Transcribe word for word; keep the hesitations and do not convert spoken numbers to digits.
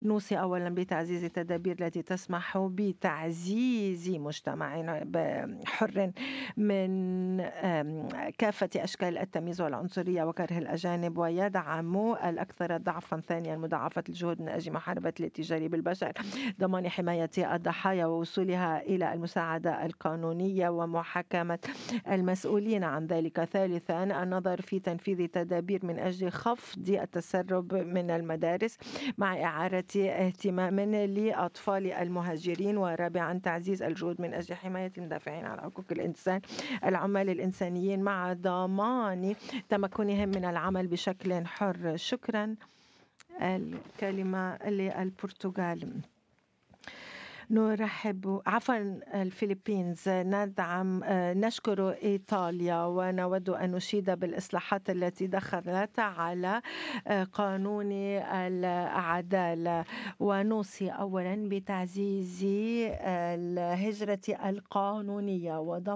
نوصي أولًا بتعزيز التدابير التي تسمح بتعزيز مجتمع ب حُر من آمم، كافة أشكال التمييز والعنصرية وكره الأجانب، ويدعم الأكثر ضعفًا. ثانيًا مضاعفة الجهود من أجل محاربة الاتجار بالبشر، ضمان حماية الضحايا ووصولها إلى المساعدة القانونية ومحاكمة المسؤولين عن ذلك. ثالثًا النظر في تنفيذ تدابير من أجل خفض التسرب من المدارس مع إعارة اهتمام لأطفال المهاجرين. ورابعا تعزيز الجهود من أجل حماية المدافعين عن حقوق الإنسان، العمال الإنسانيين، مع ضمان تمكنهم من العمل بشكل حر. شكرا. الكلمة للبرتغال. نرحب عفوا الفلبينز. ندعم نشكر إيطاليا ونود أن نشيد بالإصلاحات التي دخلت على قانون العدالة، ونوصي أولا بتعزيز الهجرة القانونية وضمان